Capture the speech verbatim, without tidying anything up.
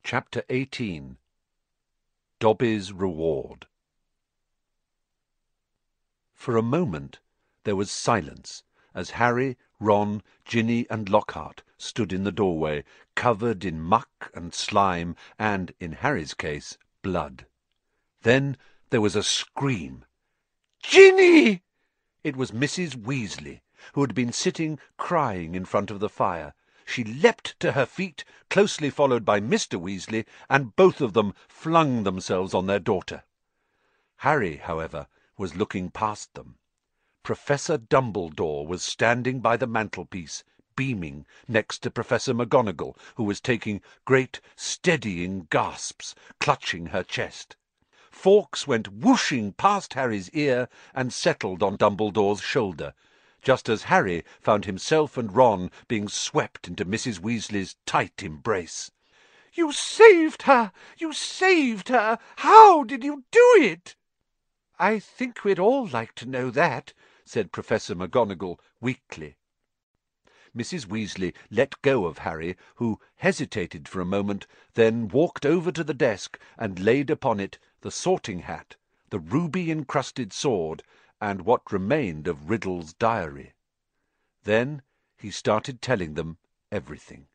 Chapter eighteen. Dobby's Reward. For a moment there was silence as Harry, Ron, Ginny, and Lockhart stood in the doorway, covered in muck and slime and, in Harry's case, blood. Then there was a scream. "Ginny!" It was Missus Weasley, who had been sitting crying in front of the fire. She leapt to her feet, closely followed by Mister Weasley, and both of them flung themselves on their daughter. Harry, however, was looking past them. Professor Dumbledore was standing by the mantelpiece, beaming, next to Professor McGonagall, who was taking great steadying gasps, clutching her chest. Fawkes went whooshing past Harry's ear and settled on Dumbledore's shoulder, just as Harry found himself and Ron being swept into Missus Weasley's tight embrace. "You saved her! You saved her! How did you do it?" "I think we'd all like to know that," said Professor McGonagall weakly. Missus Weasley let go of Harry, who hesitated for a moment, then walked over to the desk and laid upon it the sorting hat, the ruby-encrusted sword, and what remained of Riddle's diary. Then he started telling them everything.